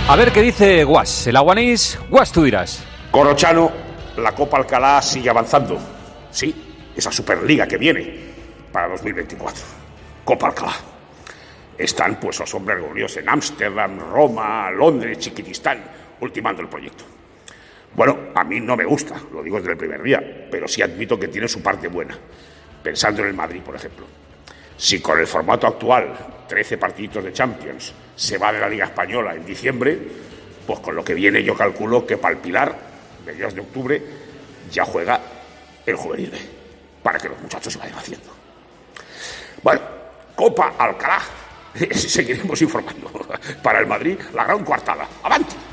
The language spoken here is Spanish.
A ver qué dice Guas. El aguanís, Guas, tú dirás. Corrochano, la Copa Alcalá sigue avanzando. Sí, esa Superliga que viene para 2024. Copa Alcalá. Están pues los hombres reunidos en Ámsterdam, Roma, Londres, Chiquitistán, ultimando el proyecto. Bueno, a mí no me gusta, lo digo desde el primer día, pero sí admito que tiene su parte buena. Pensando en el Madrid, por ejemplo. Si con el formato actual, 13 partiditos de Champions, se va de la Liga Española en diciembre, pues con lo que viene yo calculo que para el Pilar, mediados de octubre, ya juega el juvenil B, para que los muchachos se vayan haciendo. Bueno, Copa Alcalá. Seguiremos informando. Para el Madrid, la gran coartada. ¡Avante!